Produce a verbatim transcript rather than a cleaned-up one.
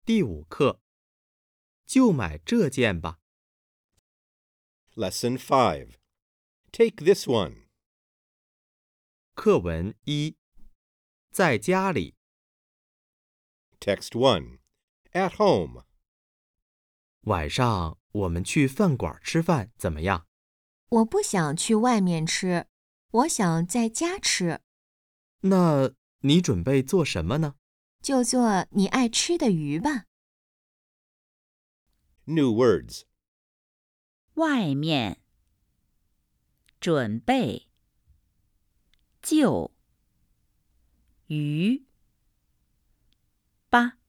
第五课，就买这件吧。 Lesson five. Take this one. 课文一，在家里。 Text one. At home. 晚上我们去饭馆吃饭怎么样？ 我不想去外面吃，我想在家吃。 那你准备做什么呢？ 就做你爱吃的鱼吧。 New words. 外面，准备，就，鱼，吧。